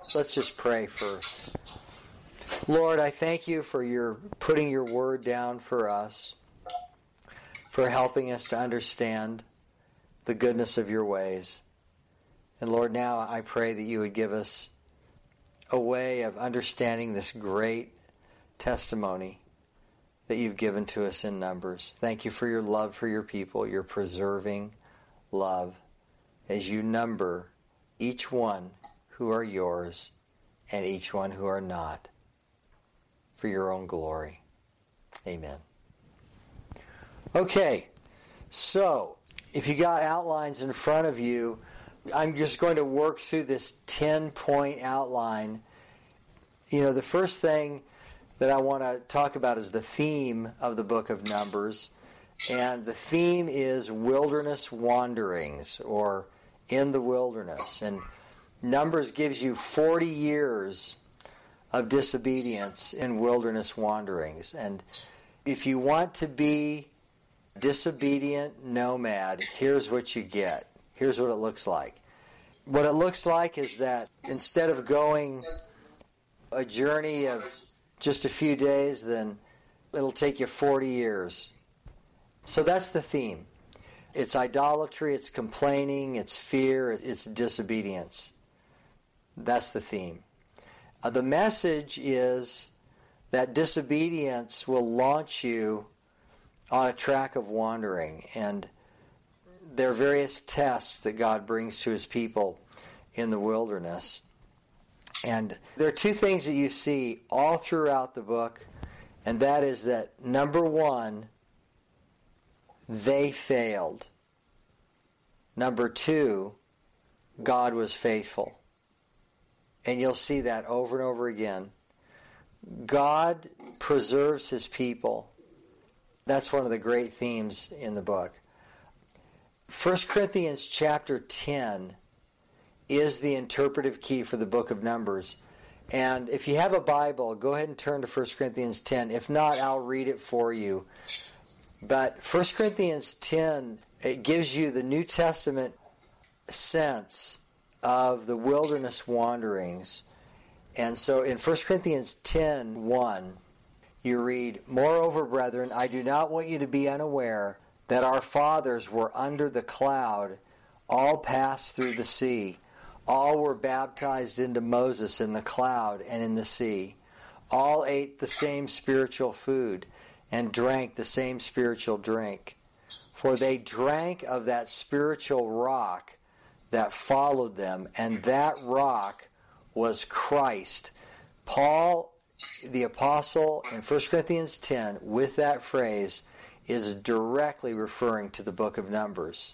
Let's just pray first. Lord, I thank you for your putting your word down for us, for helping us to understand the goodness of your ways. And Lord, now I pray that you would give us a way of understanding this great testimony that you've given to us in Numbers. Thank you for your love for your people, your preserving love, as you number each one who are yours and each one who are not, for your own glory. Amen. Okay, so if you got outlines in front of you, I'm just going to work through this 10-point outline. You know, the first thing that I want to talk about is the theme of the book of Numbers. And the theme is wilderness wanderings, or in the wilderness. And Numbers gives you 40 years of disobedience in wilderness wanderings. And if you want to be disobedient nomad, here's what you get. Here's what it looks like. What it looks like is that instead of going a journey of just a few days, then it'll take you 40 years. So that's the theme. It's idolatry, it's complaining, it's fear, it's disobedience. That's the theme. The message is that disobedience will launch you on a track of wandering, and there are various tests that God brings to his people in the wilderness. And there are two things that you see all throughout the book, and that is that, number one, they failed. Number two, God was faithful. And you'll see that over and over again. God preserves his people. That's one of the great themes in the book. 1 Corinthians chapter 10 is the interpretive key for the book of Numbers. And if you have a Bible, go ahead and turn to 1 Corinthians 10. If not, I'll read it for you. But 1 Corinthians 10, it gives you the New Testament sense of the wilderness wanderings. And so in 1 Corinthians 10:1, you read, "Moreover, brethren, I do not want you to be unaware that our fathers were under the cloud, all passed through the sea. All were baptized into Moses in the cloud and in the sea. All ate the same spiritual food and drank the same spiritual drink. For they drank of that spiritual rock that followed them, and that rock was Christ." Paul, the apostle, in 1 Corinthians 10, with that phrase, is directly referring to the book of Numbers.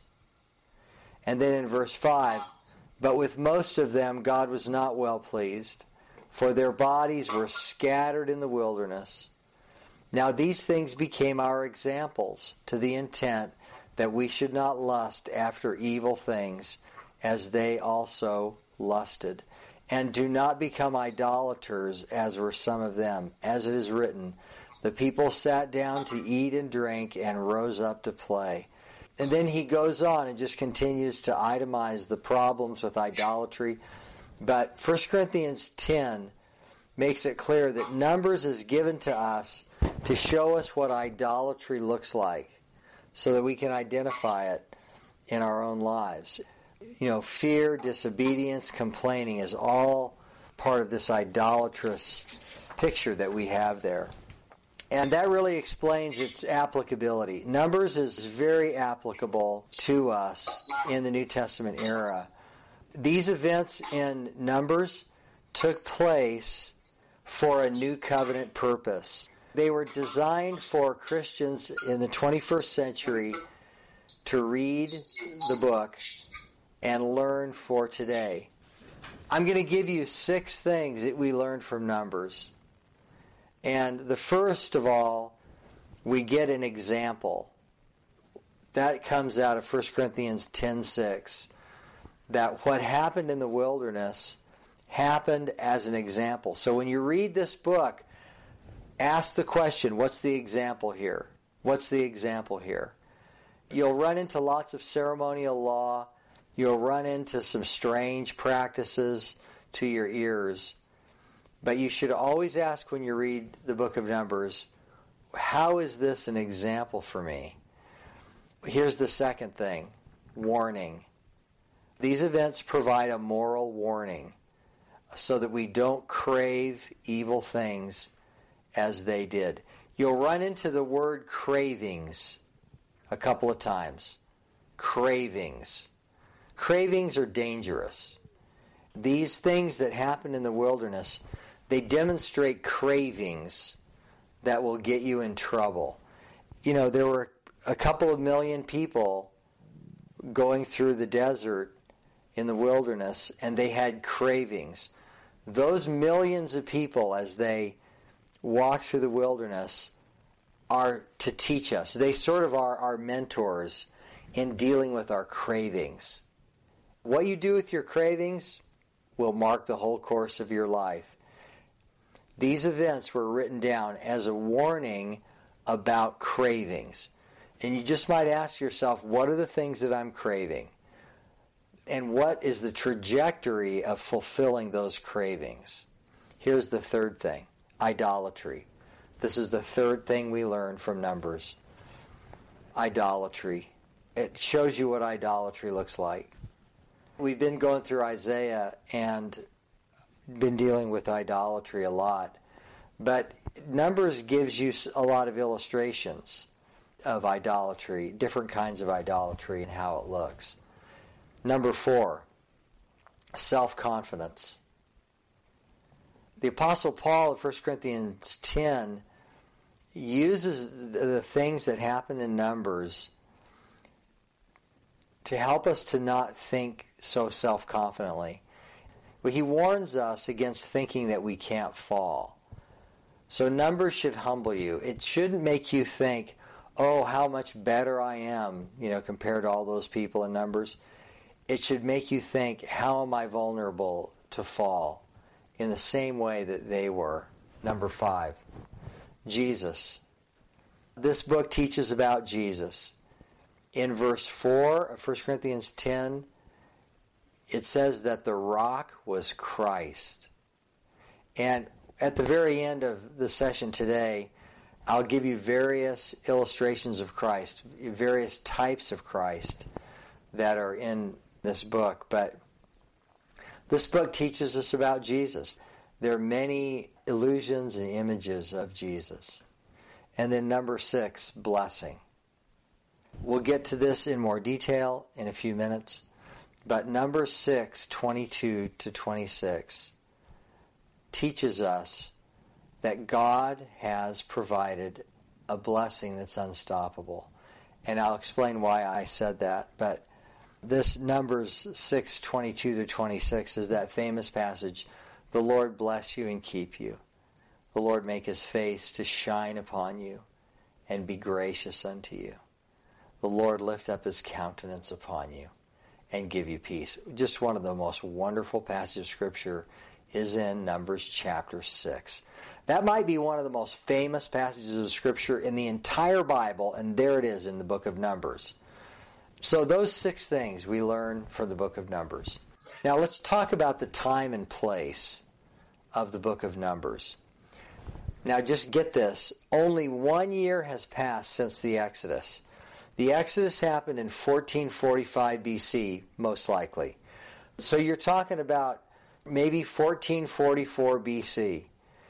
And then in verse 5, "But with most of them God was not well pleased, for their bodies were scattered in the wilderness. Now these things became our examples, to the intent that we should not lust after evil things, as they also lusted. And do not become idolaters, as were some of them. As it is written, the people sat down to eat and drink and rose up to play." And then he goes on and just continues to itemize the problems with idolatry. But 1 Corinthians 10 makes it clear that Numbers is given to us to show us what idolatry looks like, so that we can identify it in our own lives. You know, fear, disobedience, complaining is all part of this idolatrous picture that we have there. And that really explains its applicability. Numbers is very applicable to us in the New Testament era. These events in Numbers took place for a new covenant purpose. They were designed for Christians in the 21st century to read the book and learn for today. I'm going to give you 6 things that we learned from Numbers. And the first of all, we get an example. That comes out of 1 Corinthians 10:6. That what happened in the wilderness happened as an example. So when you read this book, ask the question, what's the example here? What's the example here? You'll run into lots of ceremonial law. You'll run into some strange practices to your ears. But you should always ask when you read the book of Numbers, how is this an example for me? Here's the second thing, warning. These events provide a moral warning so that we don't crave evil things as they did. You'll run into the word cravings a couple of times. Cravings. Cravings are dangerous. These things that happen in the wilderness, they demonstrate cravings that will get you in trouble. You know, there were a couple of million people going through the desert in the wilderness, and they had cravings. Those millions of people, as they walk through the wilderness, are to teach us. They sort of are our mentors in dealing with our cravings. What you do with your cravings will mark the whole course of your life. These events were written down as a warning about cravings. And you just might ask yourself, what are the things that I'm craving? And what is the trajectory of fulfilling those cravings? Here's the third thing, idolatry. This is the third thing we learn from Numbers. Idolatry. It shows you what idolatry looks like. We've been going through Isaiah and been dealing with idolatry a lot. But Numbers gives you a lot of illustrations of idolatry, different kinds of idolatry and how it looks. Number 4, self-confidence. The Apostle Paul in 1 Corinthians 10 uses the things that happen in Numbers to help us to not think so self-confidently. He warns us against thinking that we can't fall. So Numbers should humble you. It shouldn't make you think, oh, how much better I am, compared to all those people in Numbers. It should make you think, how am I vulnerable to fall in the same way that they were? Number 5, Jesus. This book teaches about Jesus. In verse 4 of 1 Corinthians 10, it says that the rock was Christ. And at the very end of the session today, I'll give you various illustrations of Christ, various types of Christ that are in this book. But this book teaches us about Jesus. There are many illusions and images of Jesus. And then number 6, blessing. We'll get to this in more detail in a few minutes. But number 6, 22 to 26, teaches us that God has provided a blessing that's unstoppable. And I'll explain why I said that. But this Numbers 6, 22 to 26 is that famous passage, the Lord bless you and keep you. The Lord make his face to shine upon you and be gracious unto you. The Lord lift up his countenance upon you and give you peace. Just one of the most wonderful passages of Scripture is in Numbers chapter 6. That might be one of the most famous passages of Scripture in the entire Bible, and there it is in the book of Numbers. So those 6 things we learn from the book of Numbers. Now let's talk about the time and place of the book of Numbers. Now just get this, only 1 year has passed since the Exodus. The Exodus happened in 1445 BC, most likely. So you're talking about maybe 1444 BC.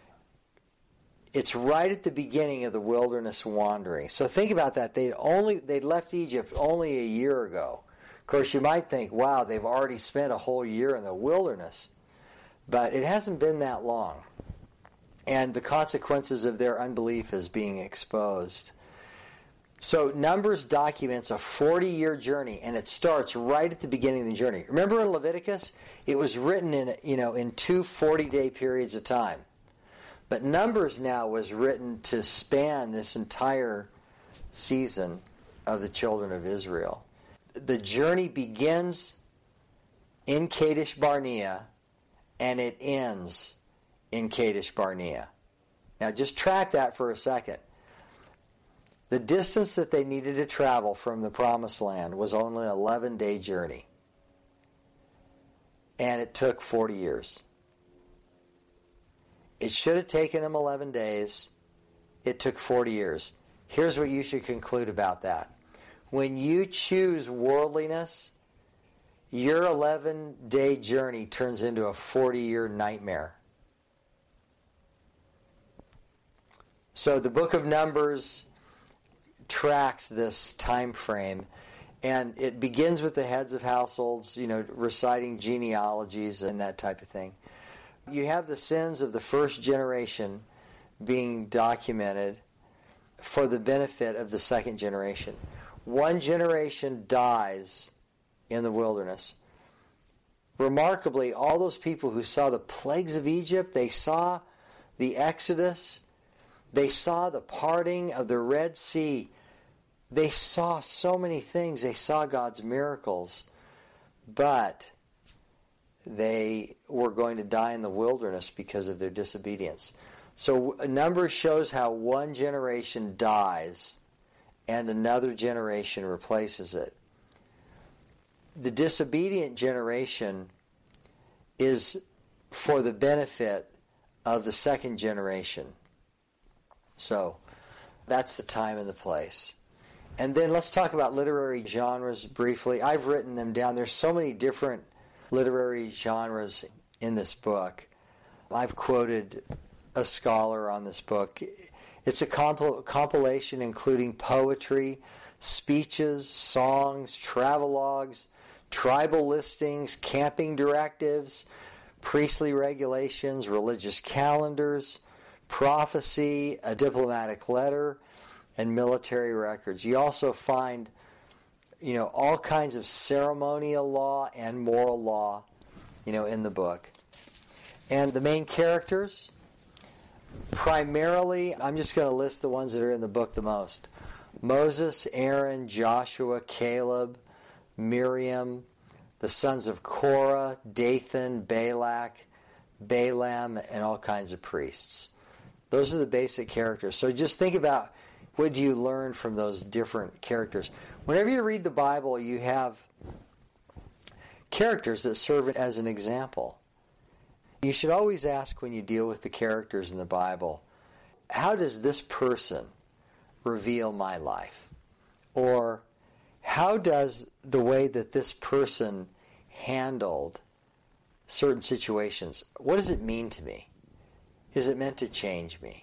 It's right at the beginning of the wilderness wandering. So think about that. They'd left Egypt only a year ago. Of course, you might think, wow, they've already spent a whole year in the wilderness. But it hasn't been that long. And the consequences of their unbelief is being exposed. So Numbers documents a 40-year journey, and it starts right at the beginning of the journey. Remember in Leviticus, it was written in 2 40-day periods of time. But Numbers now was written to span this entire season of the children of Israel. The journey begins in Kadesh Barnea, and it ends in Kadesh Barnea. Now just track that for a second. The distance that they needed to travel from the Promised Land was only an 11-day journey. And it took 40 years. It should have taken them 11 days. It took 40 years. Here's what you should conclude about that. When you choose worldliness, your 11-day journey turns into a 40-year nightmare. So the book of Numbers tracks this time frame, and it begins with the heads of households, reciting genealogies and that type of thing. You have the sins of the first generation being documented for the benefit of the second generation. One generation dies in the wilderness. Remarkably, all those people who saw the plagues of Egypt, they saw the Exodus, they saw the parting of the Red Sea, they saw so many things, they saw God's miracles, but they were going to die in the wilderness because of their disobedience. So Numbers shows how one generation dies and another generation replaces it. The disobedient generation is for the benefit of the second generation. So that's the time and the place. And then let's talk about literary genres briefly. I've written them down. There's so many different literary genres in this book. I've quoted a scholar on this book. It's a compilation including poetry, speeches, songs, travelogues, tribal listings, camping directives, priestly regulations, religious calendars, prophecy, a diplomatic letter, and military records. You also find, all kinds of ceremonial law and moral law, in the book. And the main characters, primarily, I'm just going to list the ones that are in the book the most. Moses, Aaron, Joshua, Caleb, Miriam, the sons of Korah, Dathan, Balak, Balaam, and all kinds of priests. Those are the basic characters. So just think about, what do you learn from those different characters? Whenever you read the Bible, you have characters that serve as an example. You should always ask when you deal with the characters in the Bible, how does this person reveal my life? Or how does the way that this person handled certain situations, what does it mean to me? Is it meant to change me?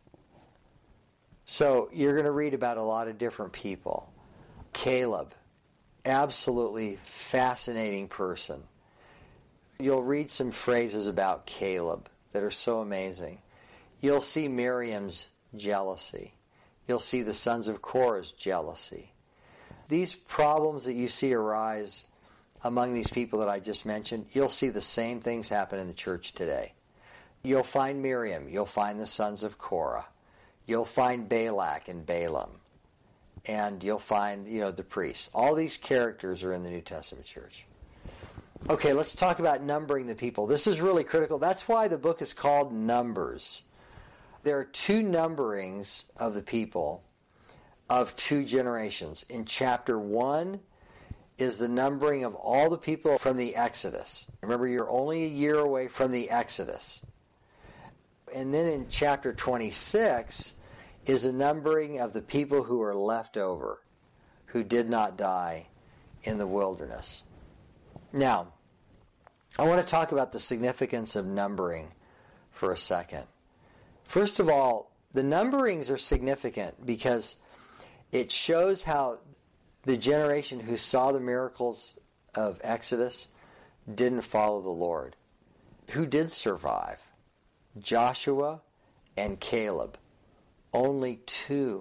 So you're going to read about a lot of different people. Caleb, absolutely fascinating person. You'll read some phrases about Caleb that are so amazing. You'll see Miriam's jealousy. You'll see the sons of Korah's jealousy. These problems that you see arise among these people that I just mentioned, you'll see the same things happen in the church today. You'll find Miriam. You'll find the sons of Korah. You'll find Balak and Balaam. And you'll find, the priests. All these characters are in the New Testament church. Okay, let's talk about numbering the people. This is really critical. That's why the book is called Numbers. There are two numberings of the people of two generations. In chapter 1 is the numbering of all the people from the Exodus. Remember, you're only a year away from the Exodus. And then in chapter 26 is a numbering of the people who are left over, who did not die in the wilderness. Now, I want to talk about the significance of numbering for a second. First of all, the numberings are significant because it shows how the generation who saw the miracles of Exodus didn't follow the Lord. Who did survive? Joshua and Caleb. Only 2.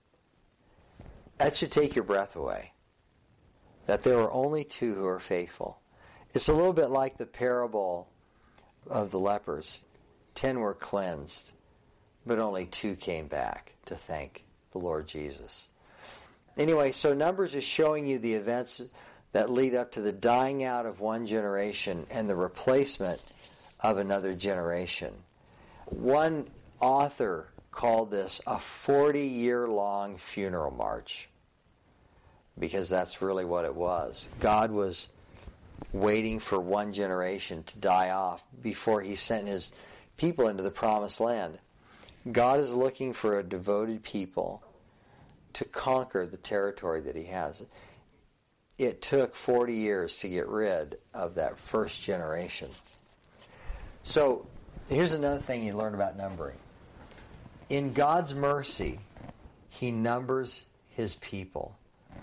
That should take your breath away. That there were only 2 who are faithful. It's a little bit like the parable of the lepers. 10 were cleansed, but only 2 came back to thank the Lord Jesus. Anyway, so Numbers is showing you the events that lead up to the dying out of one generation and the replacement of another generation. One author called this a 40-year-long funeral march, because that's really what it was. God was waiting for one generation to die off before he sent his people into the promised land. God is looking for a devoted people to conquer the territory that he has. It took 40 years to get rid of that first generation. So here's another thing you learn about numbering. In God's mercy, he numbers his people.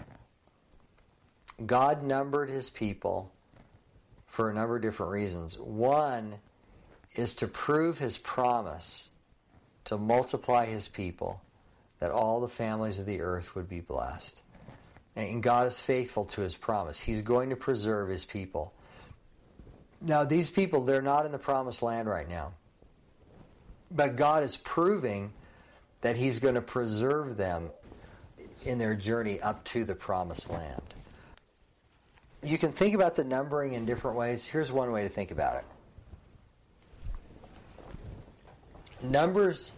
God numbered his people for a number of different reasons. One is to prove his promise to multiply his people, that all the families of the earth would be blessed. And God is faithful to his promise. He's going to preserve his people. Now, these people, they're not in the promised land right now. But God is proving that he's going to preserve them in their journey up to the promised land. You can think about the numbering in different ways. Here's one way to think about it. Numbers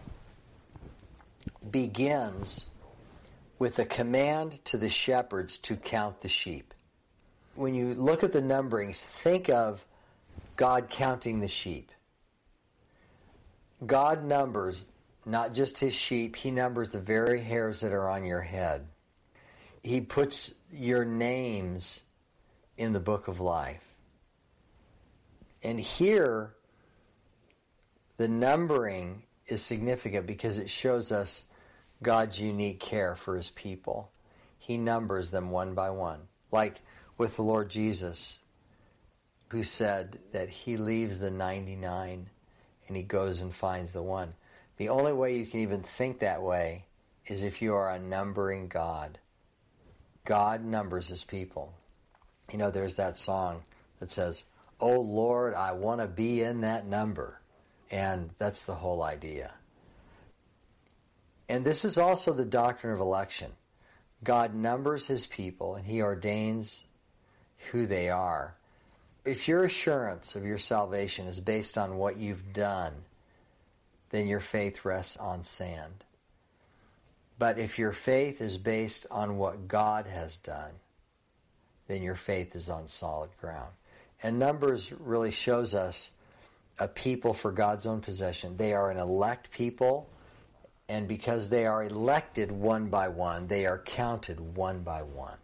begins with a command to the shepherds to count the sheep. When you look at the numberings, think of God counting the sheep. God numbers not just his sheep, he numbers the very hairs that are on your head. He puts your names in the book of life. And here, the numbering is significant because it shows us God's unique care for his people. He numbers them one by one. Like with the Lord Jesus, who said that he leaves the 99 and he goes and finds the one. The only way you can even think that way is if you are a numbering God. God numbers his people. You know, there's that song that says, "Oh Lord, I want to be in that number." And that's the whole idea. And this is also the doctrine of election. God numbers his people and he ordains who they are. If your assurance of your salvation is based on what you've done, then your faith rests on sand. But if your faith is based on what God has done, then your faith is on solid ground. And Numbers really shows us a people for God's own possession. They are an elect people, and because they are elected one by one, they are counted one by one.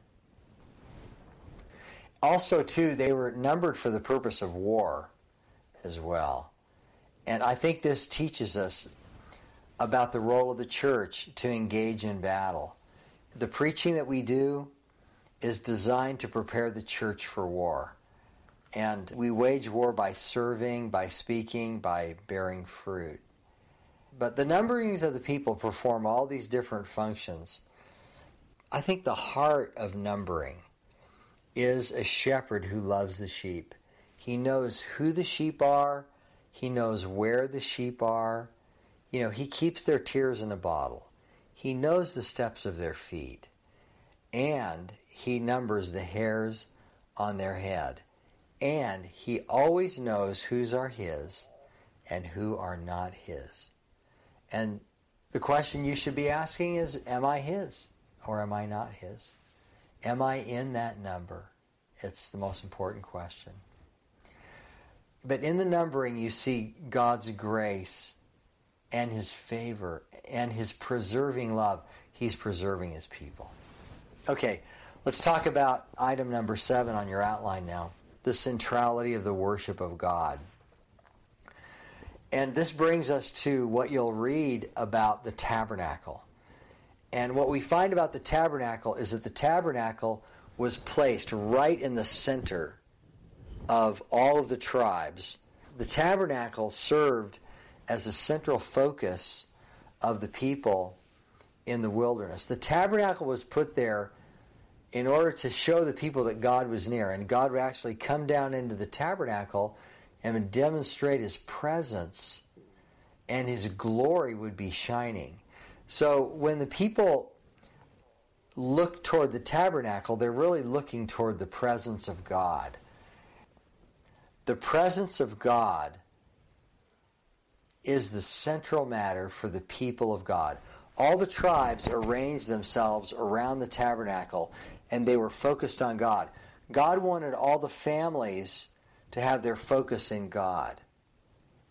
Also, too, they were numbered for the purpose of war as well. And I think this teaches us about the role of the church to engage in battle. The preaching that we do is designed to prepare the church for war. And we wage war by serving, by speaking, by bearing fruit. But the numberings of the people perform all these different functions. I think the heart of numbering is a shepherd who loves the sheep. He knows who the sheep are. He knows where the sheep are. You know, he keeps their tears in a bottle. He knows the steps of their feet. And he numbers the hairs on their head. And he always knows whose are his and who are not his. And the question you should be asking is, am I his or am I not his? Am I in that number? It's the most important question. But in the numbering, you see God's grace and his favor and his preserving love. He's preserving his people. Okay, let's talk about item number 7 on your outline now. The centrality of the worship of God. And this brings us to what you'll read about the tabernacle. And what we find about the tabernacle is that the tabernacle was placed right in the center of all of the tribes. The tabernacle served as a central focus of the people in the wilderness. The tabernacle was put there in order to show the people that God was near. And God would actually come down into the tabernacle and demonstrate his presence, and his glory would be shining. So when the people look toward the tabernacle, they're really looking toward the presence of God. The presence of God is the central matter for the people of God. All the tribes arranged themselves around the tabernacle, and they were focused on God. God wanted all the families to have their focus in God.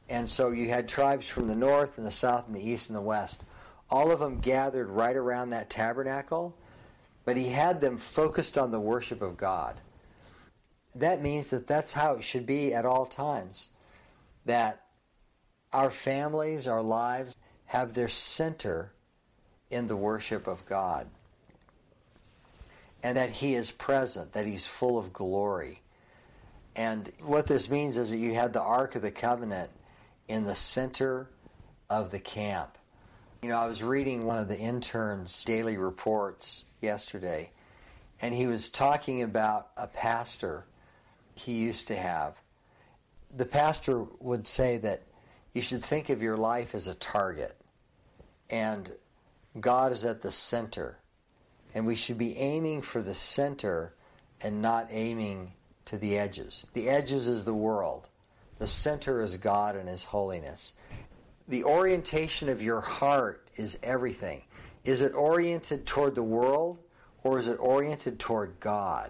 And so you had tribes from the north and the south and the east and the west. All of them gathered right around that tabernacle, but he had them focused on the worship of God. That means that that's how it should be at all times. That our families, our lives, have their center in the worship of God. And that he is present, that he's full of glory. And what this means is that you had the Ark of the Covenant in the center of the camp. You know, I was reading one of the interns' daily reports yesterday, and he was talking about a pastor he used to have. The pastor would say that you should think of your life as a target, and God is at the center. And we should be aiming for the center and not aiming to the edges. The edges is the world. The center is God and His holiness. The orientation of your heart is everything. Is it oriented toward the world or is it oriented toward God?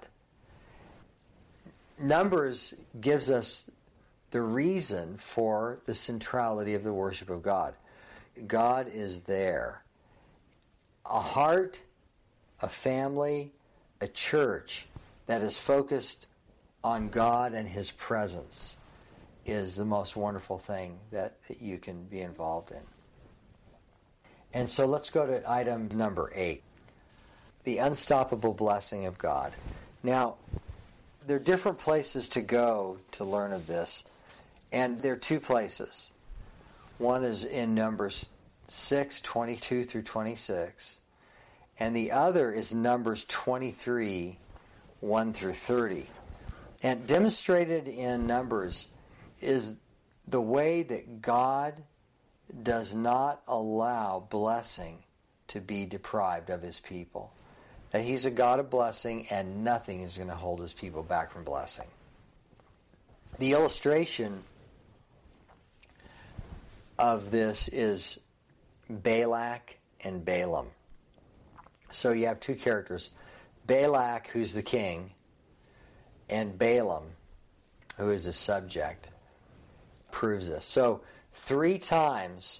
Numbers gives us the reason for the centrality of the worship of God. God is there. A heart, a family, a church that is focused on God and His presence is the most wonderful thing that you can be involved in. And so let's go to item number 8, the unstoppable blessing of God. Now, there are different places to go to learn of this, and there are two places. One is in Numbers 6:22 through 26, and the other is Numbers 23, 1 through 30. And demonstrated in Numbers is the way that God does not allow blessing to be deprived of His people. That He's a God of blessing and nothing is going to hold His people back from blessing. The illustration of this is Balak and Balaam. So you have two characters, Balak, who's the king, and Balaam, who is a subject, proves this. So 3 times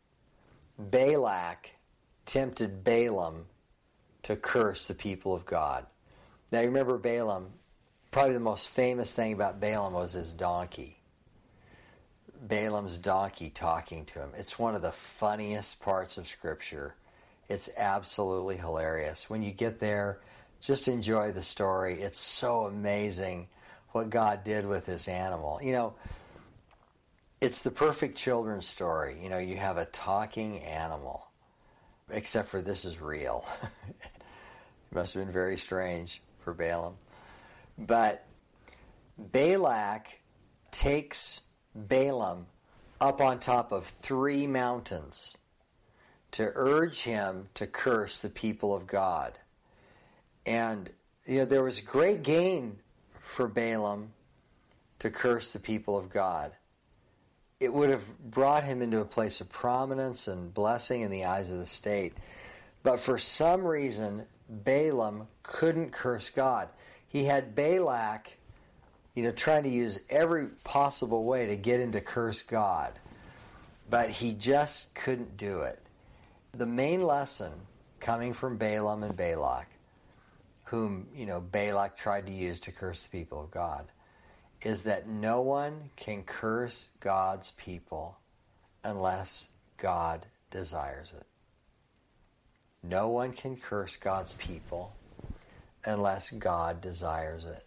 Balak tempted Balaam to curse the people of God. Now you remember Balaam, probably the most famous thing about Balaam was his donkey. Balaam's donkey talking to him. It's one of the funniest parts of Scripture. It's absolutely hilarious. When you get there, just enjoy the story. It's so amazing what God did with this animal. You know, it's the perfect children's story. You know, you have a talking animal, except for this is real. It must have been very strange for Balaam. But Balak takes Balaam up on top of 3 mountains to urge him to curse the people of God. And, you know, there was great gain for Balaam to curse the people of God. It would have brought him into a place of prominence and blessing in the eyes of the state. But for some reason, Balaam couldn't curse God. He had Balak, you know, trying to use every possible way to get him to curse God. But he just couldn't do it. The main lesson coming from Balaam and Balak, whom, you know, Balak tried to use to curse the people of God, is that no one can curse God's people unless God desires it. No one can curse God's people unless God desires it.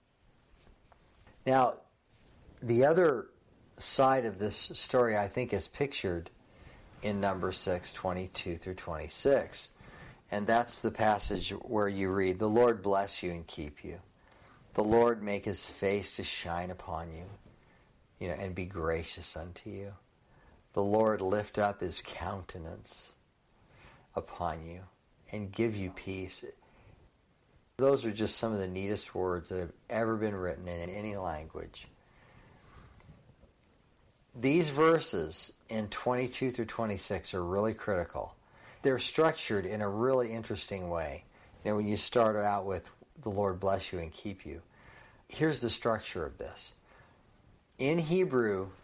Now, the other side of this story, I think, is pictured in Numbers 6:22 through 26. And that's the passage where you read, "The Lord bless you and keep you. The Lord make His face to shine upon you, you know, and be gracious unto you. The Lord lift up His countenance upon you and give you peace." Those are just some of the neatest words that have ever been written in any language. These verses in 22 through 26 are really critical. They're structured in a really interesting way. You know, when you start out with, "The Lord bless you and keep you," here's the structure of this. In Hebrew,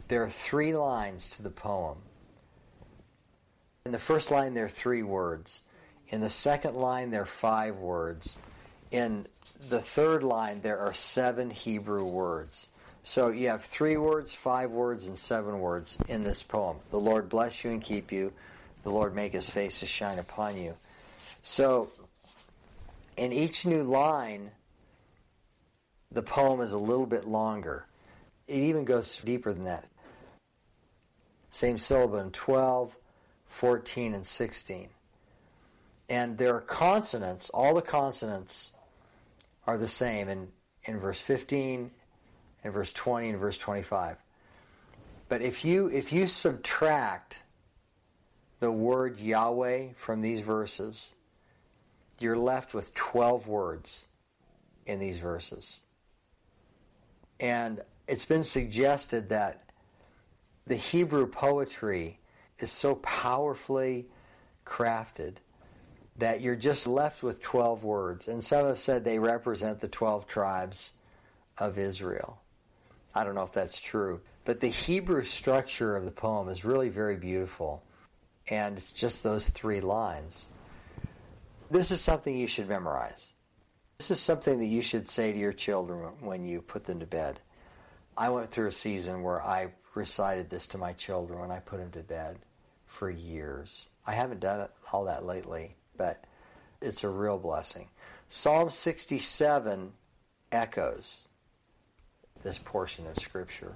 there are 3 lines to the poem. In the first line, there are 3 words. In the second line, there are 5 words. In the third line, there are 7 Hebrew words. So you have 3 words, 5 words, and 7 words in this poem. The Lord bless you and keep you. The Lord make his face to shine upon you. So in each new line, the poem is a little bit longer. It even goes deeper than that. Same syllable in 12, 14, and 16. And there are consonants. All the consonants are the same in verse 15, in verse 20, and verse 25. But if you subtract the word Yahweh from these verses, you're left with 12 words in these verses. And it's been suggested that the Hebrew poetry is so powerfully crafted that you're just left with 12 words. And some have said they represent the 12 tribes of Israel. I don't know if that's true. But the Hebrew structure of the poem is really very beautiful. And it's just those 3 lines. This is something you should memorize. This is something that you should say to your children when you put them to bed. I went through a season where I recited this to my children when I put them to bed for years. I haven't done all that lately, but it's a real blessing. Psalm 67 echoes this portion of Scripture.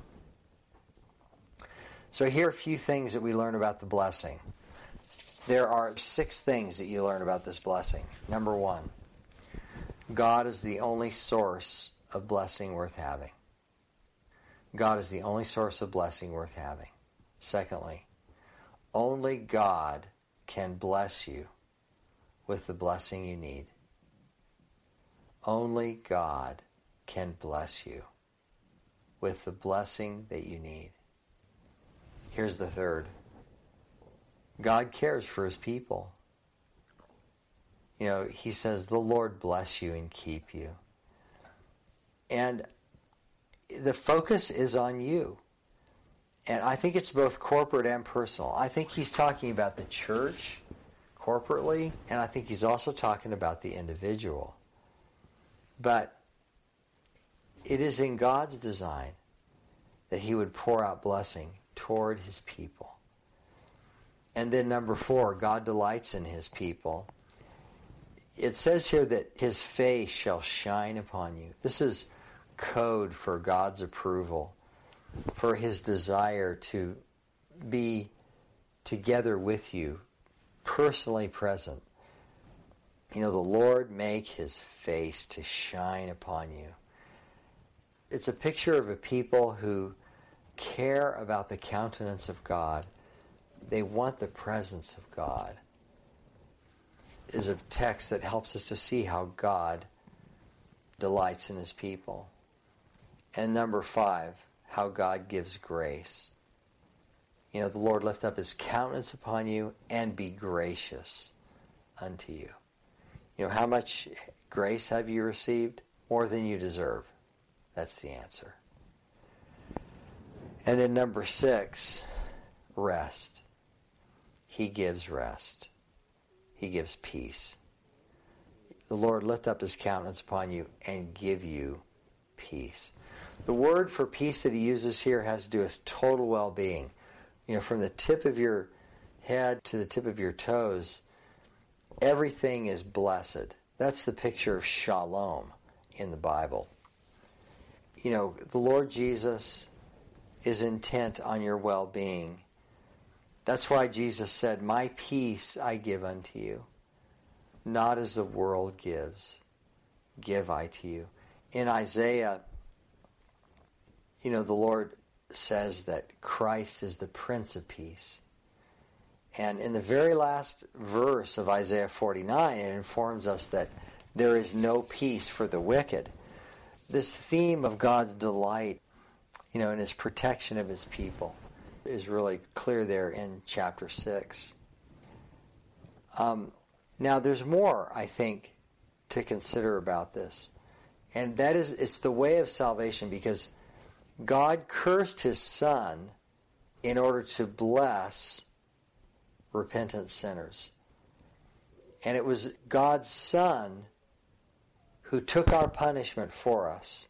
So here are a few things that we learn about the blessing. There are 6 things that you learn about this blessing. Number 1, God is the only source of blessing worth having. God is the only source of blessing worth having. Secondly, only God can bless you with the blessing you need. Only God can bless you with the blessing that you need. Here's the third. God cares for his people. You know, he says, the Lord bless you and keep you. And the focus is on you. And I think it's both corporate and personal. I think he's talking about the church corporately, and I think he's also talking about the individual. But it is in God's design that he would pour out blessing toward his people. And then number 4, God delights in his people. It says here that his face shall shine upon you. This is code for God's approval, for his desire to be together with you, personally present. You know, the Lord make his face to shine upon you. It's a picture of a people who care about the countenance of God. They want the presence of God. It is a text that helps us to see how God delights in his people. And number 5, how God gives grace. You know, the Lord lift up his countenance upon you and be gracious unto you. You know, how much grace have you received? More than you deserve. That's the answer. And then number 6, rest. He gives rest. He gives peace. The Lord lift up his countenance upon you and give you peace. The word for peace that he uses here has to do with total well-being. You know, from the tip of your head to the tip of your toes, everything is blessed. That's the picture of shalom in the Bible. You know, the Lord Jesus is intent on your well-being. That's why Jesus said, my peace I give unto you. Not as the world gives, give I to you. In Isaiah, you know, the Lord says that Christ is the Prince of Peace. And in the very last verse of Isaiah 49, it informs us that there is no peace for the wicked. This theme of God's delight, you know, in his protection of his people is really clear there in chapter 6. Now, there's more, I think, to consider about this. And that is, it's the way of salvation, because God cursed his Son in order to bless repentant sinners. And it was God's Son who took our punishment for us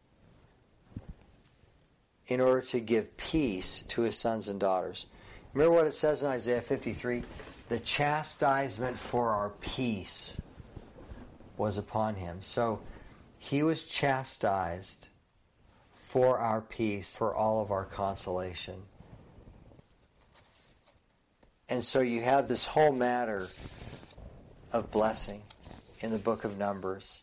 in order to give peace to his sons and daughters. Remember what it says in Isaiah 53? The chastisement for our peace was upon him. So he was chastised for our peace, for all of our consolation. And so you have this whole matter of blessing in the book of Numbers.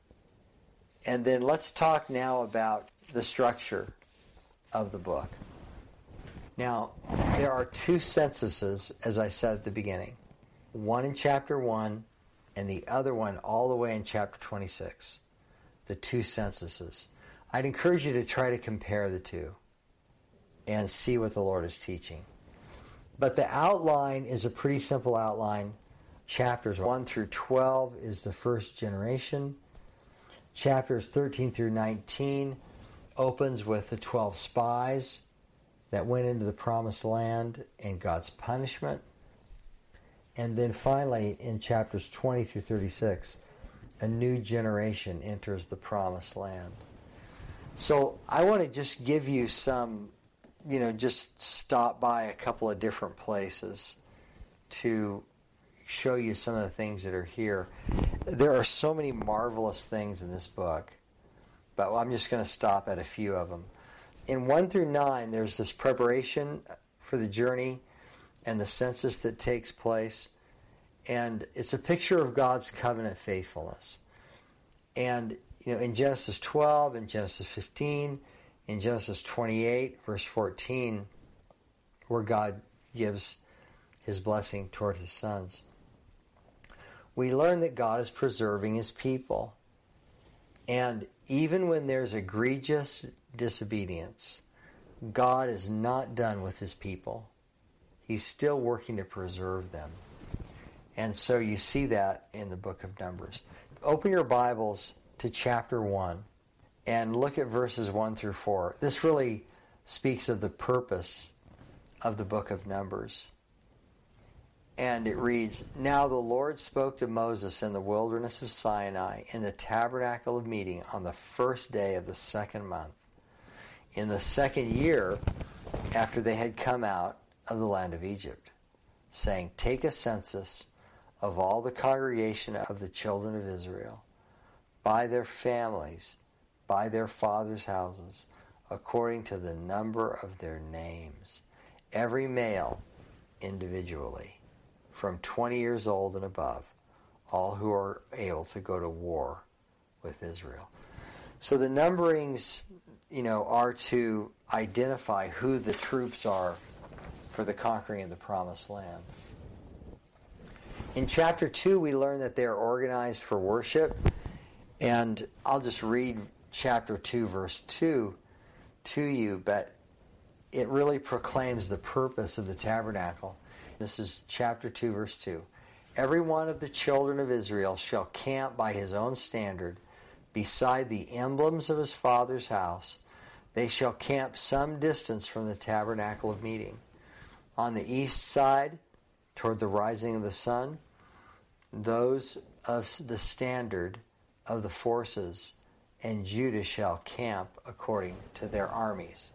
And then let's talk now about the structure of the book. Now, there are two censuses, as I said at the beginning. One in chapter 1 and the other one all the way in chapter 26. The two censuses. I'd encourage you to try to compare the two and see what the Lord is teaching. But the outline is a pretty simple outline. Chapters 1 through 12 is the first generation. Chapters 13 through 19 opens with the 12 spies that went into the promised land and God's punishment. And then finally, in chapters 20 through 36, a new generation enters the promised land. So I want to just give you some, just stop by a couple of different places to show you some of the things that are here. There are so many marvelous things in this book, but I'm just going to stop at a few of them. In 1 through 9, there's this preparation for the journey and the census that takes place. And it's a picture of God's covenant faithfulness. And, in Genesis 12, in Genesis 15, in Genesis 28, verse 14, where God gives his blessing toward his sons, we learn that God is preserving his people. And even when there's egregious disobedience, God is not done with his people. He's still working to preserve them. And so you see that in the book of Numbers. Open your Bibles to chapter 1 and look at verses 1 through 4. This really speaks of the purpose of the book of Numbers. And it reads, Now the Lord spoke to Moses in the wilderness of Sinai in the tabernacle of meeting on the first day of the second month, in the second year after they had come out of the land of Egypt, saying, Take a census of all the congregation of the children of Israel, by their families, by their fathers' houses, according to the number of their names, every male individually, from 20 years old and above, all who are able to go to war with Israel. So the numberings, are to identify who the troops are for the conquering of the promised land. In chapter 2, we learn that they are organized for worship. And I'll just read chapter 2, verse 2 to you, but it really proclaims the purpose of the tabernacle. This is chapter 2, verse 2. Every one of the children of Israel shall camp by his own standard beside the emblems of his father's house. They shall camp some distance from the tabernacle of meeting. On the east side, toward the rising of the sun, those of the standard of the forces, and Judah shall camp according to their armies.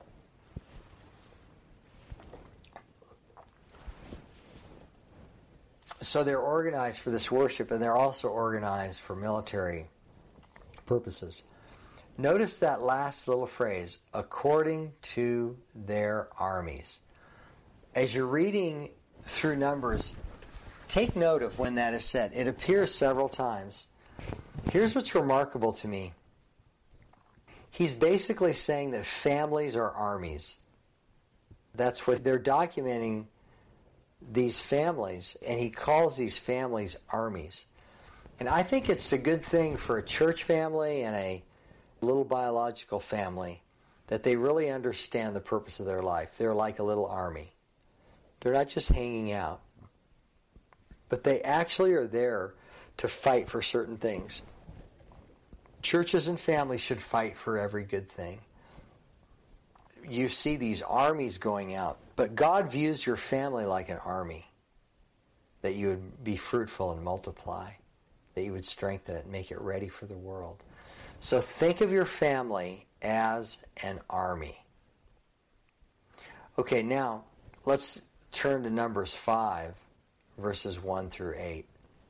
So they're organized for this worship, and they're also organized for military purposes. Notice that last little phrase, according to their armies. As you're reading through Numbers, take note of when that is said. It appears several times. Here's what's remarkable to me. He's basically saying that families are armies. That's what they're documenting, these families, and he calls these families armies. And I think it's a good thing for a church family and a little biological family that they really understand the purpose of their life. They're like a little army. They're not just hanging out, but they actually are there to fight for certain things. Churches and families should fight for every good thing. You see these armies going out But God views your family like an army, that you would be fruitful and multiply, that you would strengthen it and make it ready for the world. So think of your family as an army. Okay, now let's turn to Numbers 5, verses 1 through 8.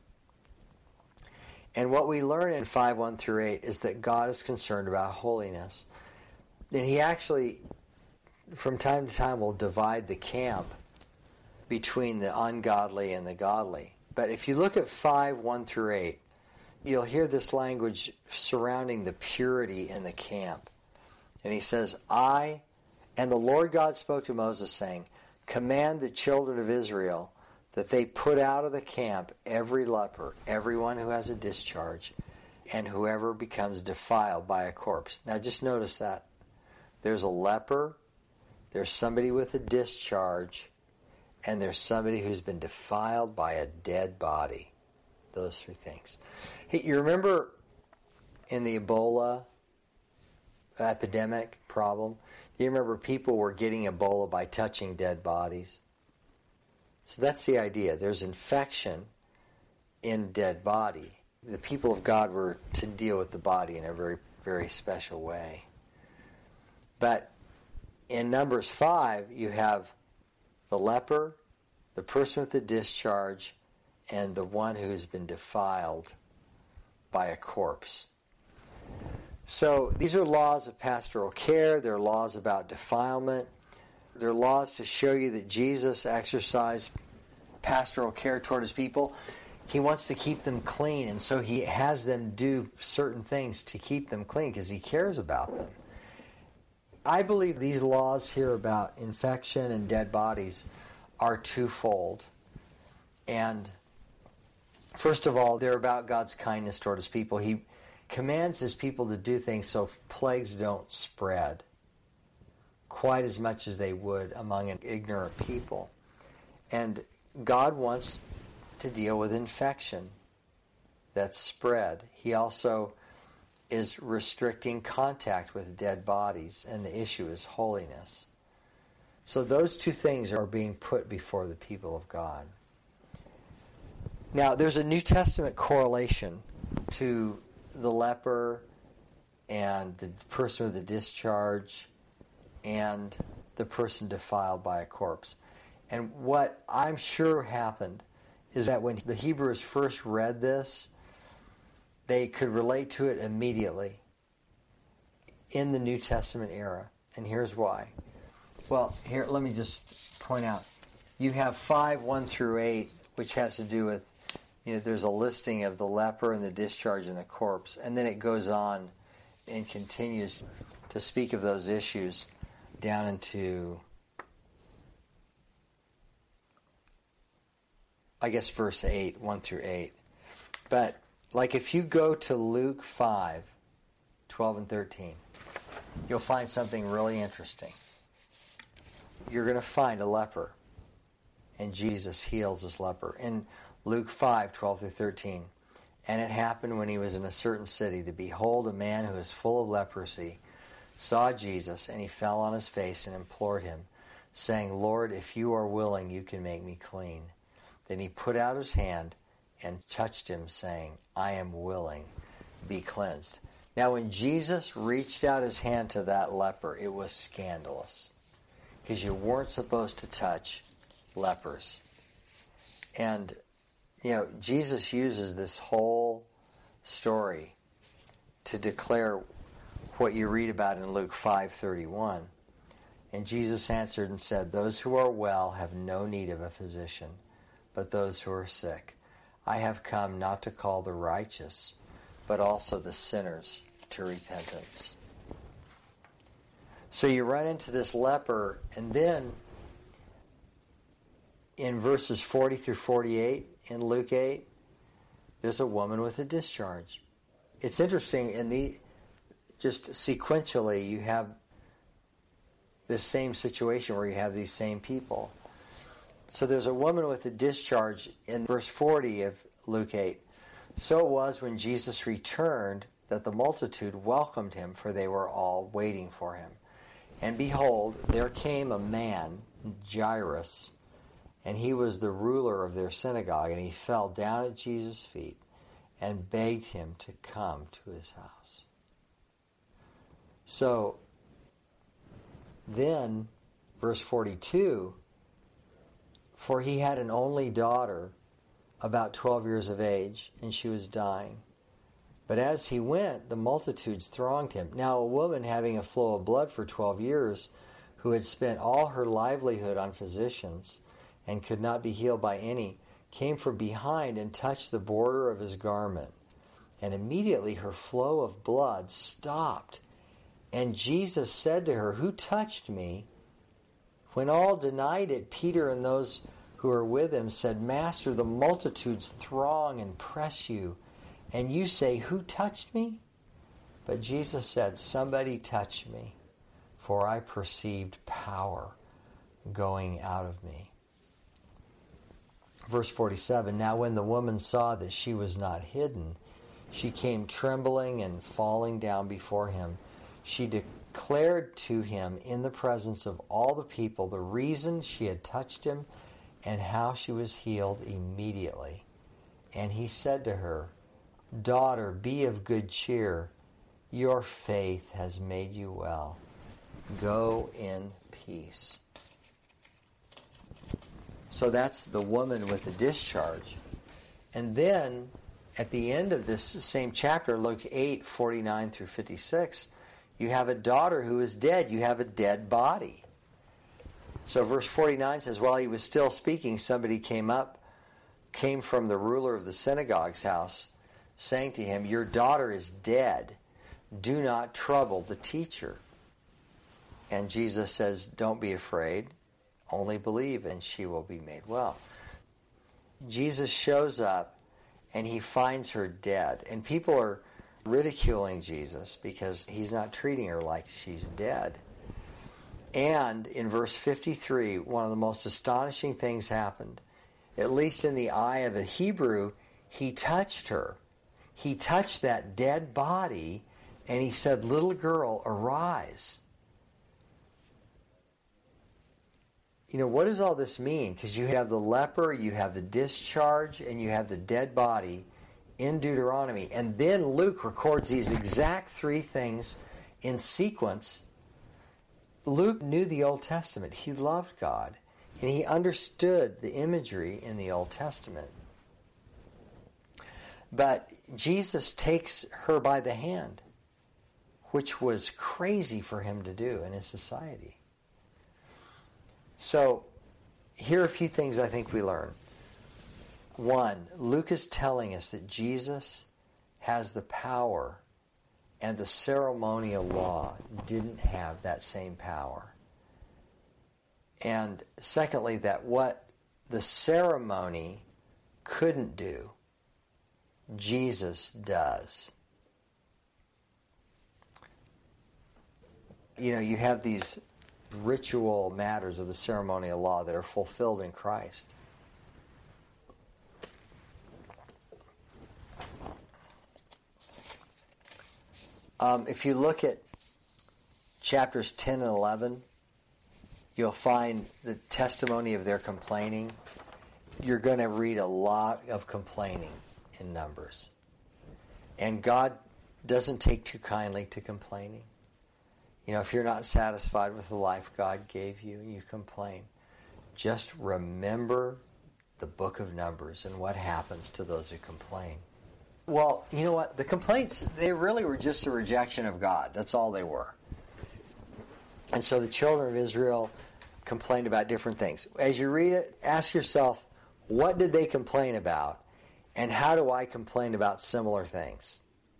And what we learn in 5, 1 through 8 is that God is concerned about holiness. And he actually, from time to time, will divide the camp between the ungodly and the godly. But if you look at 5, 1 through 8, you'll hear this language surrounding the purity in the camp. And he says, and the Lord God spoke to Moses, saying, command the children of Israel that they put out of the camp every leper, everyone who has a discharge, and whoever becomes defiled by a corpse. Now just notice that. There's a leper, there's somebody with a discharge, and there's somebody who's been defiled by a dead body. Those three things. Hey, you remember in the Ebola epidemic problem, do you remember people were getting Ebola by touching dead bodies? So that's the idea. There's infection in dead body. The people of God were to deal with the body in a very, very special way. But in Numbers 5, you have the leper, the person with the discharge, and the one who's been defiled by a corpse. So these are laws of pastoral care. They're laws about defilement. They're laws to show you that Jesus exercised pastoral care toward his people. He wants to keep them clean, and so he has them do certain things to keep them clean because he cares about them. I believe these laws here about infection and dead bodies are twofold. And first of all, they're about God's kindness toward his people. He commands his people to do things so plagues don't spread quite as much as they would among an ignorant people. And God wants to deal with infection that's spread. He also is restricting contact with dead bodies, and the issue is holiness. So those two things are being put before the people of God. Now, there's a New Testament correlation to the leper and the person with the discharge and the person defiled by a corpse. And what I'm sure happened is that when the Hebrews first read this, they could relate to it immediately in the New Testament era. And here's why. Well, here, let me just point out. You have 5, 1 through 8, which has to do with, there's a listing of the leper and the discharge and the corpse. And then it goes on and continues to speak of those issues down into, I guess, verse 8, 1 through 8. But, like, if you go to Luke 5, 12 and 13, you'll find something really interesting. You're going to find a leper, and Jesus heals this leper. In Luke 5, 12 through 13, and it happened when he was in a certain city that, behold, a man who was full of leprosy saw Jesus, and he fell on his face and implored him, saying, Lord, if you are willing, you can make me clean. Then he put out his hand and touched him, saying, I am willing, be cleansed. Now, when Jesus reached out his hand to that leper, it was scandalous, because you weren't supposed to touch lepers. And, Jesus uses this whole story to declare what you read about in Luke 5:31. And Jesus answered and said, those who are well have no need of a physician, but those who are sick. I have come not to call the righteous, but also the sinners to repentance. So you run into this leper, and then in verses 40 through 48 in Luke 8, there's a woman with a discharge. It's interesting, just sequentially, you have this same situation where you have these same people. So there's a woman with a discharge in verse 40 of Luke 8. So it was when Jesus returned that the multitude welcomed him, for they were all waiting for him. And behold, there came a man Jairus, and he was the ruler of their synagogue, and he fell down at Jesus' feet and begged him to come to his house. So then, verse 42, for he had an only daughter about 12 years of age, and she was dying. But as he went, the multitudes thronged him. Now a woman having a flow of blood for 12 years, who had spent all her livelihood on physicians and could not be healed by any, came from behind and touched the border of his garment. And immediately her flow of blood stopped. And Jesus said to her, "Who touched me?" When all denied it, Peter and those who were with him said, "Master, the multitudes throng and press you, and you say, 'Who touched me?'" But Jesus said, "Somebody touched me, for I perceived power going out of me." Verse 47, now when the woman saw that she was not hidden, she came trembling and falling down before him. She declared to him in the presence of all the people the reason she had touched him and how she was healed immediately. And he said to her, "Daughter, be of good cheer. Your faith has made you well. Go in peace." So that's the woman with the discharge. And then at the end of this same chapter, Luke 8:49 through 56, you have a daughter who is dead. You have a dead body. So verse 49 says, while he was still speaking, somebody came from the ruler of the synagogue's house, saying to him, "Your daughter is dead. Do not trouble the teacher." And Jesus says, "Don't be afraid. Only believe, and she will be made well." Jesus shows up, and he finds her dead. And people are ridiculing Jesus because he's not treating her like she's dead. And in verse 53, one of the most astonishing things happened. At least in the eye of a Hebrew, he touched her. He touched that dead body, and he said, "Little girl, arise." You know, what does all this mean? Because you have the leper, you have the discharge, and you have the dead body in Deuteronomy. And then Luke records these exact three things in sequence. Luke knew the Old Testament. He loved God, and he understood the imagery in the Old Testament. But Jesus takes her by the hand, which was crazy for him to do in his society. So, here are a few things I think we learn. One, Luke is telling us that Jesus has the power, and the ceremonial law didn't have that same power. And secondly, that what the ceremony couldn't do, Jesus does. You know, you have these ritual matters of the ceremonial law that are fulfilled in Christ. If you look at chapters 10 and 11, you'll find the testimony of their complaining. You're going to read a lot of complaining in Numbers. And God doesn't take too kindly to complaining. You know, if you're not satisfied with the life God gave you and you complain, just remember the book of Numbers and what happens to those who complain. Well, you know what? The complaints, they really were just a rejection of God. That's all they were. And so the children of Israel complained about different things. As you read it, ask yourself, what did they complain about? And how do I complain about similar things?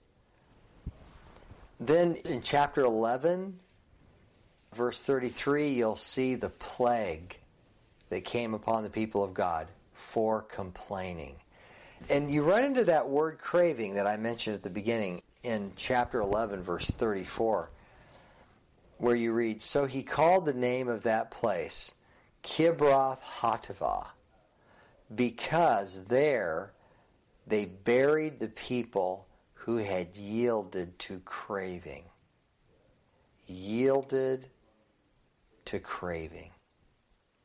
Then in chapter 11, verse 33, you'll see the plague that came upon the people of God for complaining. And you run into that word craving that I mentioned at the beginning in chapter 11, verse 34, where you read, "So he called the name of that place Kibroth Hattaavah, because there they buried the people who had yielded to craving." Yielded to craving.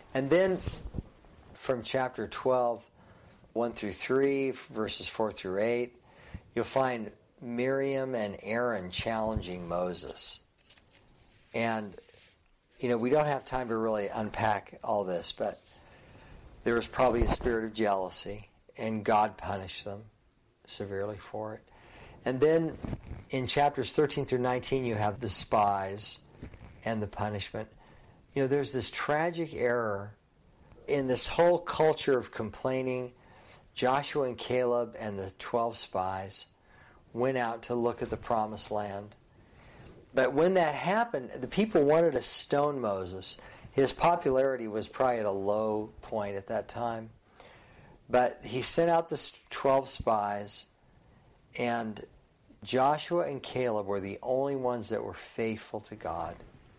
And then from chapter 12, 1 through 3, verses 4 through 8, you'll find Miriam and Aaron challenging Moses. And, we don't have time to really unpack all this, but there was probably a spirit of jealousy, and God punished them severely for it. And then in chapters 13 through 19, you have the spies and the punishment. There's this tragic error in this whole culture of complaining. Joshua and Caleb and the 12 spies went out to look at the promised land. But when that happened, the people wanted to stone Moses. His popularity was probably at a low point at that time. But he sent out the 12 spies, and Joshua and Caleb were the only ones that were faithful to God.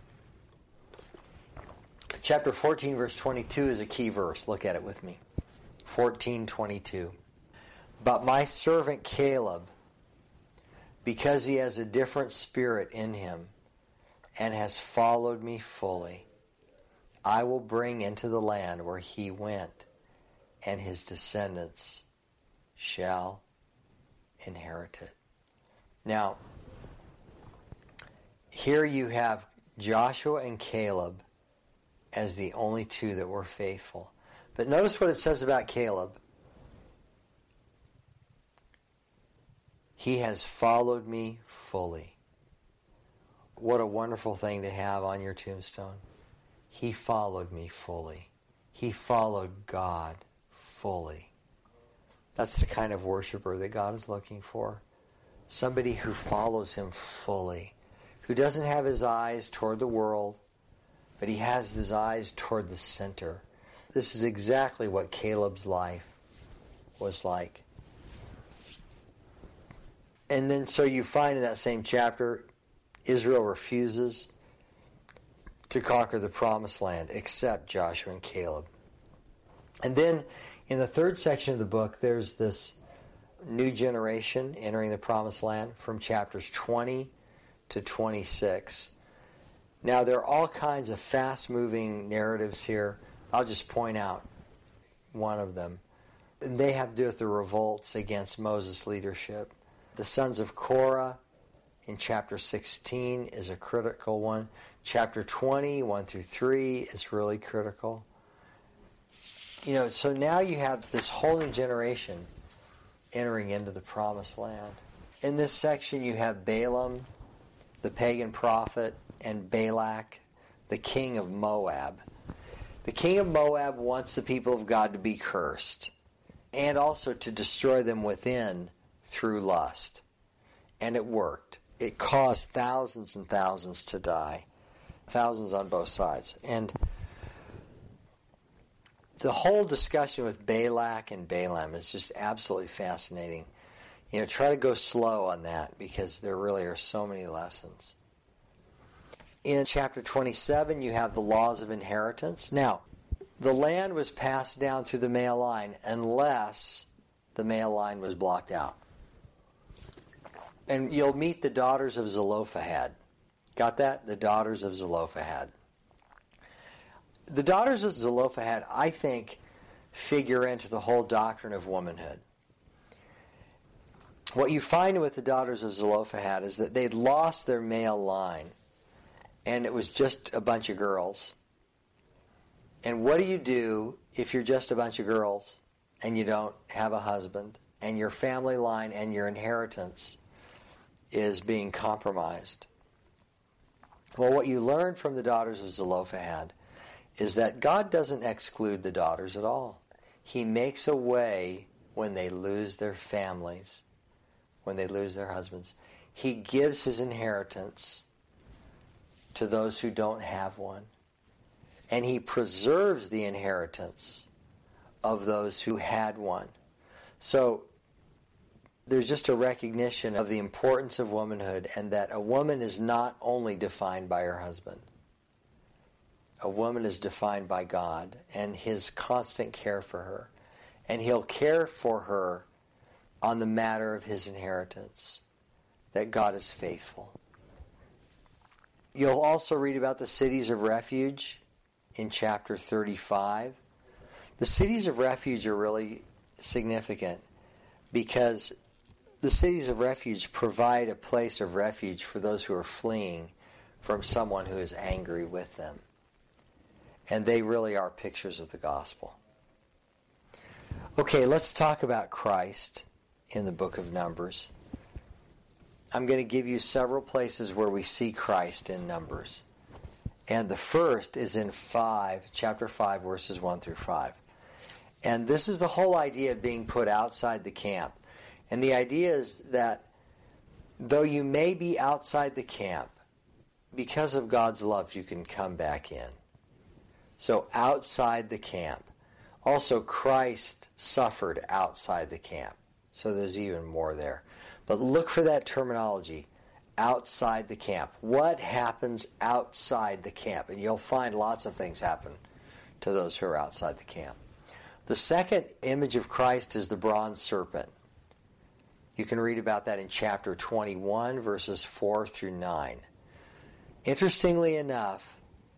Chapter 14, verse 22 is a key verse. Look at it with me. 14:22. But my servant Caleb, because he has a different spirit in him and has followed me fully, I will bring into the land where he went, and his descendants shall inherit it. Now, here you have Joshua and Caleb as the only two that were faithful. But notice what it says about Caleb. He has followed me fully. What a wonderful thing to have on your tombstone. He followed me fully. He followed God fully. That's the kind of worshiper that God is looking for. Somebody who follows him fully. Who doesn't have his eyes toward the world, but he has his eyes toward the center. This is exactly what Caleb's life was like. And then so you find in that same chapter, Israel refuses to conquer the promised land except Joshua and Caleb. And then in the third section of the book, there's this new generation entering the promised land from chapters 20 to 26. Now, there are all kinds of fast-moving narratives here. I'll just point out one of them. And they have to do with the revolts against Moses' leadership. The sons of Korah in chapter 16 is a critical one. Chapter 20, 1 through 3 is really critical. So now you have this whole new generation entering into the promised land. In this section you have Balaam, the pagan prophet, and Balak, the king of Moab. The king of Moab wants the people of God to be cursed and also to destroy them within through lust. And it worked. It caused thousands and thousands to die. Thousands on both sides. And the whole discussion with Balak and Balaam is just absolutely fascinating. Try to go slow on that because there really are so many lessons. In chapter 27, you have the laws of inheritance. Now, the land was passed down through the male line unless the male line was blocked out. And you'll meet the daughters of Zelophehad. Got that? The daughters of Zelophehad. The daughters of Zelophehad, I think, figure into the whole doctrine of womanhood. What you find with the daughters of Zelophehad is that they'd lost their male line, and it was just a bunch of girls. And what do you do if you're just a bunch of girls and you don't have a husband, and your family line and your inheritance is being compromised? Well, what you learn from the daughters of Zelophehad is that God doesn't exclude the daughters at all. He makes a way when they lose their families, when they lose their husbands. He gives his inheritance to those who don't have one. And he preserves the inheritance of those who had one. So there's just a recognition of the importance of womanhood, and that a woman is not only defined by her husband. A woman is defined by God and his constant care for her. And he'll care for her on the matter of his inheritance, that God is faithful. You'll also read about the cities of refuge in chapter 35. The cities of refuge are really significant because the cities of refuge provide a place of refuge for those who are fleeing from someone who is angry with them. And they really are pictures of the gospel. Okay, let's talk about Christ in the book of Numbers. I'm going to give you several places where we see Christ in Numbers. And the first is in chapter 5, verses 1 through 5. And this is the whole idea of being put outside the camp. And the idea is that though you may be outside the camp, because of God's love, you can come back in. So outside the camp. Also, Christ suffered outside the camp. So there's even more there. But look for that terminology, outside the camp. What happens outside the camp? And you'll find lots of things happen to those who are outside the camp. The second image of Christ is the bronze serpent. You can read about that in chapter 21, verses 4 through 9. Interestingly enough,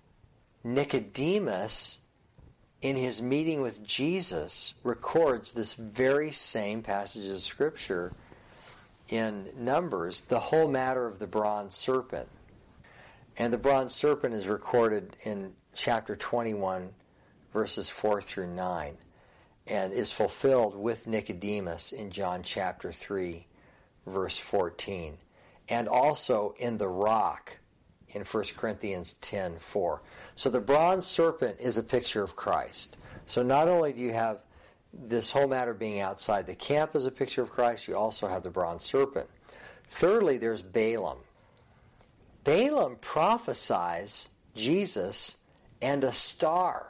Nicodemus, in his meeting with Jesus, records this very same passage of Scripture in Numbers, the whole matter of the bronze serpent. And the bronze serpent is recorded in chapter 21, verses 4 through 9, and is fulfilled with Nicodemus in John chapter 3, verse 14, and also in the rock in 1 Corinthians 10:4. So the bronze serpent is a picture of Christ. So not only do you have this whole matter being outside the camp as a picture of Christ, you also have the bronze serpent. Thirdly, there's Balaam. Balaam prophesies Jesus and a star.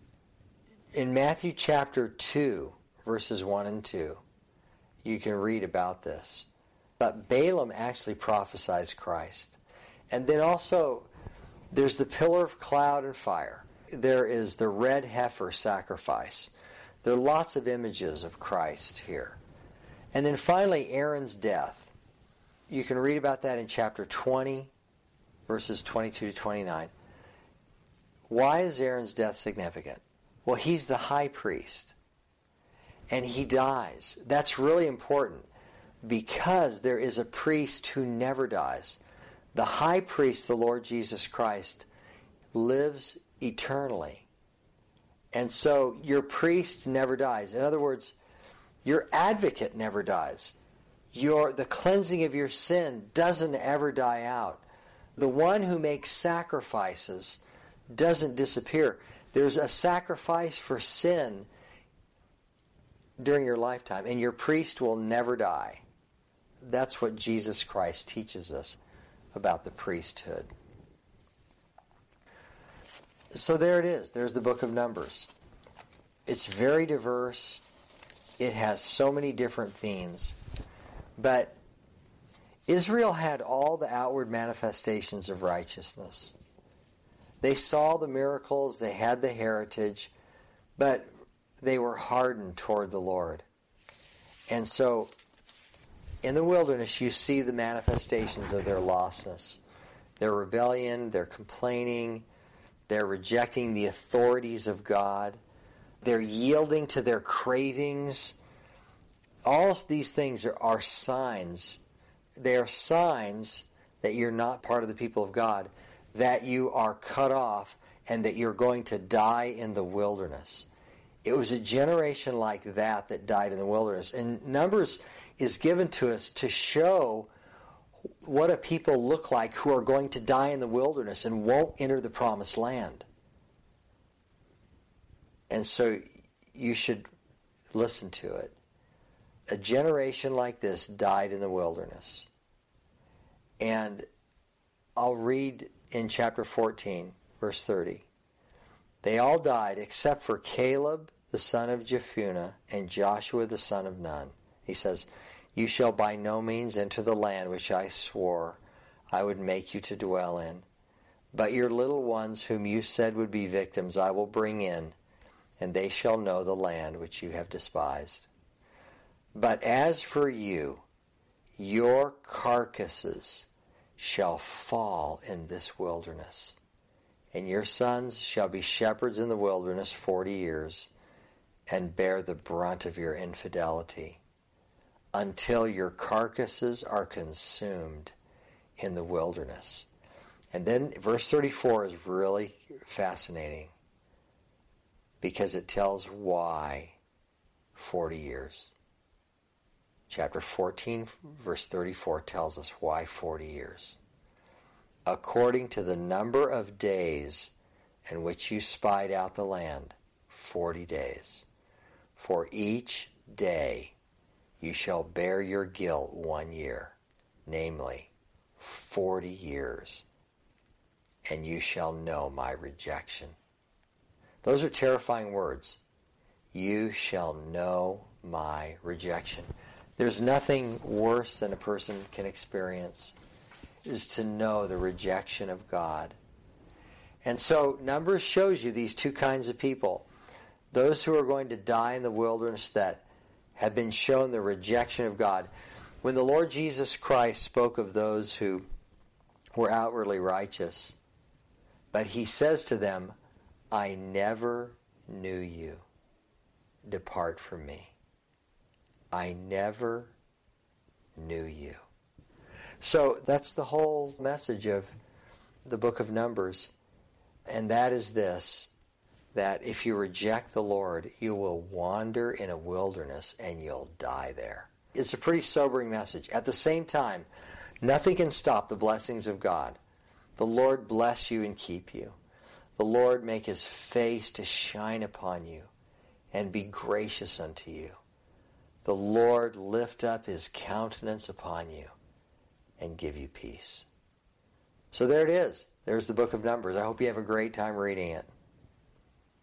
In Matthew chapter 2, verses 1 and 2, you can read about this. But Balaam actually prophesies Christ. And then also, there's the pillar of cloud and fire. There is the red heifer sacrifice. There are lots of images of Christ here. And then finally, Aaron's death. You can read about that in chapter 20, verses 22 to 29. Why is Aaron's death significant? Well, he's the high priest. And he dies. That's really important because there is a priest who never dies. The high priest, the Lord Jesus Christ, lives eternally. And so your priest never dies. In other words, your advocate never dies. The cleansing of your sin doesn't ever die out. The one who makes sacrifices doesn't disappear. There's a sacrifice for sin during your lifetime, and your priest will never die. That's what Jesus Christ teaches us about the priesthood. So there it is. There's the book of Numbers. It's very diverse. It has so many different themes. But Israel had all the outward manifestations of righteousness. They saw the miracles, they had the heritage, but they were hardened toward the Lord. And so, in the wilderness, you see the manifestations of their lostness. Their rebellion, their complaining, they're rejecting the authorities of God. They're yielding to their cravings. All these things are signs. They are signs that you're not part of the people of God, that you are cut off, and that you're going to die in the wilderness. It was a generation like that died in the wilderness. And Numbers is given to us to show what a people look like who are going to die in the wilderness and won't enter the promised land. And so you should listen to it. A generation like this died in the wilderness. And I'll read in chapter 14, verse 30. They all died except for Caleb, the son of Jephunneh, and Joshua, the son of Nun. He says, "You shall by no means enter the land which I swore I would make you to dwell in. But your little ones whom you said would be victims I will bring in, and they shall know the land which you have despised. But as for you, your carcasses shall fall in this wilderness, And your sons shall be shepherds in the wilderness 40 years, and bear the brunt of your infidelity, until your carcasses are consumed in the wilderness. And then verse 34 is really fascinating, because it tells why 40 years. Chapter 14, verse 34 tells us why 40 years. According to the number of days in which you spied out the land, 40 days. For each day you shall bear your guilt 1 year, namely 40 years, and you shall know my rejection. Those are terrifying words. You shall know my rejection. There's nothing worse than a person can experience, is to know the rejection of God. And so Numbers shows you these two kinds of people. Those who are going to die in the wilderness that have been shown the rejection of God. When the Lord Jesus Christ spoke of those who were outwardly righteous, but he says to them, I never knew you. Depart from me. I never knew you. So that's the whole message of the book of Numbers. And that is this, that if you reject the Lord, you will wander in a wilderness and you'll die there. It's a pretty sobering message. At the same time, nothing can stop the blessings of God. The Lord bless you and keep you. The Lord make his face to shine upon you and be gracious unto you. The Lord lift up his countenance upon you and give you peace. So there it is. There's the book of Numbers. I hope you have a great time reading it.